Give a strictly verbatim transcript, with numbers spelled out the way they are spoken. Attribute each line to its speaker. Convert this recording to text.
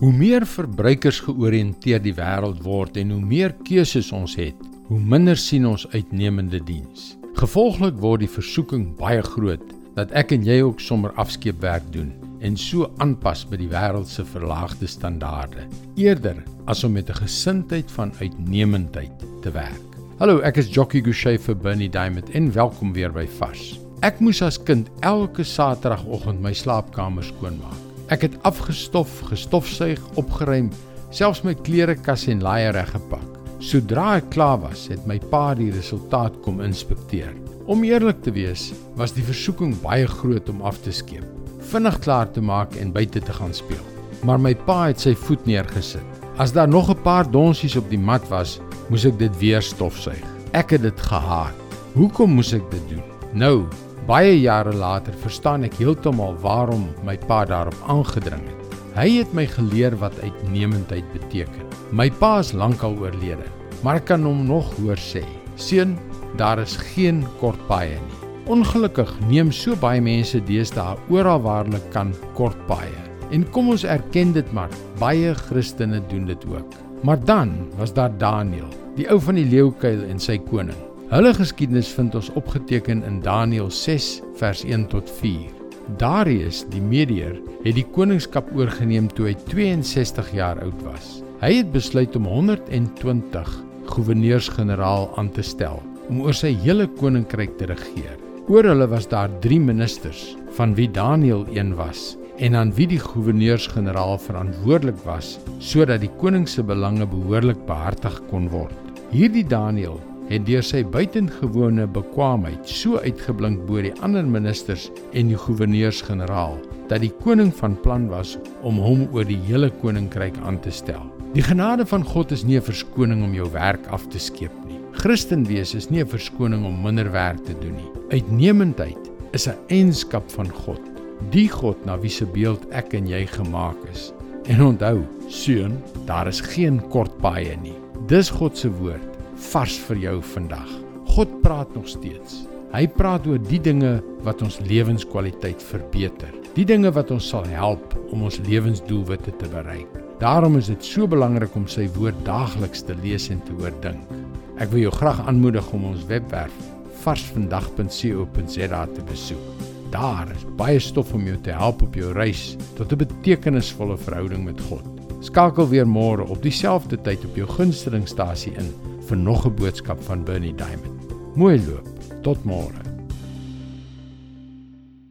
Speaker 1: Hoe meer verbruikers georiënteerd die wêreld word en hoe meer keuses ons het, hoe minder sien ons uitnemende diens. Gevolglik word die versoeking baie groot, dat ek en jy ook sommer afskeepwerk doen en so aanpas by die wêreldse verlaagde standaarde, eerder as om met 'n gesindheid van uitnemendheid te werk. Hallo, ek is Jockey Gouchee vir Bernie Diamond en welkom weer by Vars. Ek moes as kind elke Saterdagoggend my slaapkamer skoonmaak. Ek het afgestof, gestofsuig, opgeruim, selfs my klerekas en laaie reggepak. Sodra ek klaar was, het my pa die resultaat kom inspekteer. Om eerlik te wees, was die versoeking baie groot om af te skeep, vinnig klaar te maak en buite te gaan speel. Maar my pa het sy voet neergesit. As daar nog 'n paar donsies op die mat was, moes ek dit weer stofsuig. Ek het dit gehaat. Hoekom moes ek dit doen? Nou, baie jare later verstaan ek heeltemal waarom my pa daarop aangedring het. Hy het my geleer wat uitnemendheid beteken. My pa is lankal oorlede, maar ek kan hom nog hoor sê: "Seun, daar is geen kort paaie nie." Ongelukkig neem so baie mense deesdae oral waar hulle kan kort paaie. En kom ons erken dit maar, baie Christene doen dit ook. Maar dan was daar Daniël, die ou van die leeukuil en sy koning. Hulle geskiedenis vind ons opgeteken in Daniël ses vers een tot vier. Darius, die Mediër, het die koningskap oorgeneem toe hy tweeënsestig jaar oud was. Hy het besluit om honderd twintig goewerneurs-generaal aan te stel, om oor sy hele koninkryk te regeer. Oor hulle was daar drie ministers, van wie Daniël een was, en aan wie die goewerneurs-generaal verantwoordelik was, sodat die koning se belange behoorlik behartig kon word. Hierdie Daniël het deur sy buitengewone bekwaamheid so uitgeblink bo die ander ministers en die goewerneurs-generaal, dat die koning van plan was om hom oor die hele koninkryk aan te stel. Die genade van God is nie 'n verskoning om jou werk af te skeep nie. Christen wees is nie 'n verskoning om minder werk te doen nie. Uitnemendheid is 'n eienskap van God, die God na wie se beeld ek en jy gemaak is. En onthou, seun, daar is geen kort paaie nie. Dis God se woord, vars vir jou vandag. God praat nog steeds. Hy praat oor die dinge wat ons lewenskwaliteit verbeter, die dinge wat ons sal help om ons lewensdoelwitte te bereik. Daarom is dit so belangrik om sy woord daagliks te lees en te oordink. Ek wil jou graag aanmoedig om ons webwerf vars vandag punt co punt za te besoek. Daar is baie stof om jou te help op jou reis tot 'n betekenisvolle verhouding met God. Skakel weer môre op dieselfde tyd op jou gunstelingstasie in vir nog 'n boodskap van Bernie Diamond. Mooi loop, tot môre.